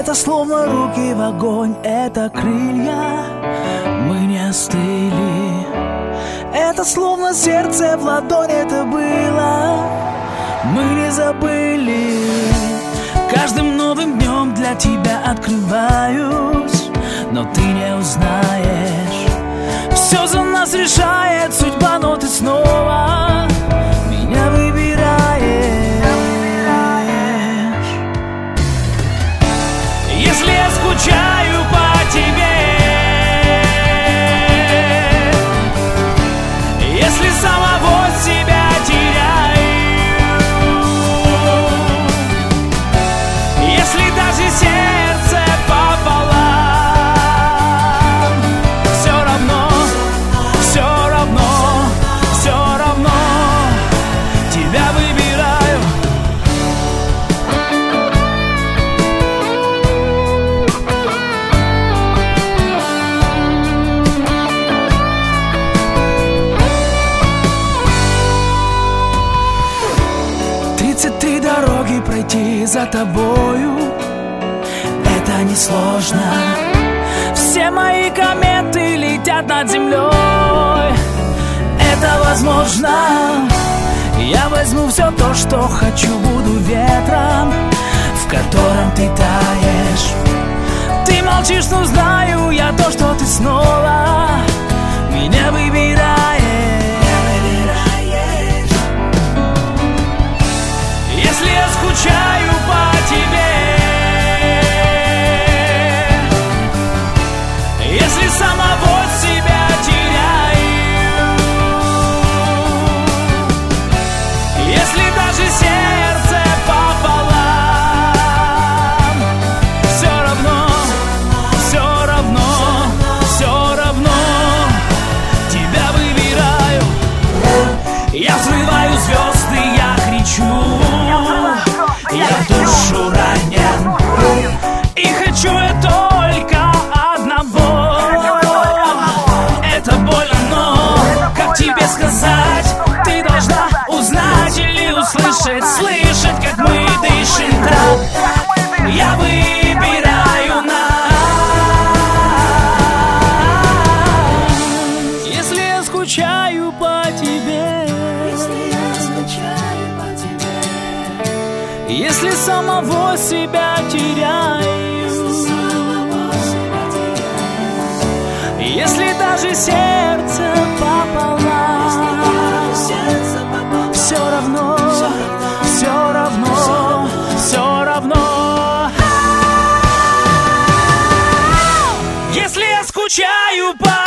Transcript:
Это словно руки в огонь, это крылья, мы не остыли. Это словно сердце в ладонь, это было, мы не забыли. Каждым новым днем для тебя открываюсь, но ты не узнаешь. Все за нас решает судьба, но ты снова меня выбираешь. Если я скучаю по тебе, если самого себя теряю, если даже сердце пополам, все равно, все равно, все равно тебя выбираю. Ты дороги пройти за тобою, это несложно. Все мои кометы летят над землей, это возможно. Я возьму все то, что хочу, буду ветром, в котором ты таешь. Ты молчишь, но знаю я то, что ты снова меня выбираешь. Если я скучаю по тебе, если самого себя теряю, если даже сердце пополам, все равно, все равно, все равно тебя выбираю. Я взрываю звезды, я кричу, я душу ранен, и хочу я только одного. Это больно, но как тебе сказать? Ты должна узнать или услышать, слышать, как мы дышим так. Я выбираю нас. Если я скучаю по тебе, если самого себя теряю, если даже сердце пополам, все равно, все равно, все равно. Если я скучаю по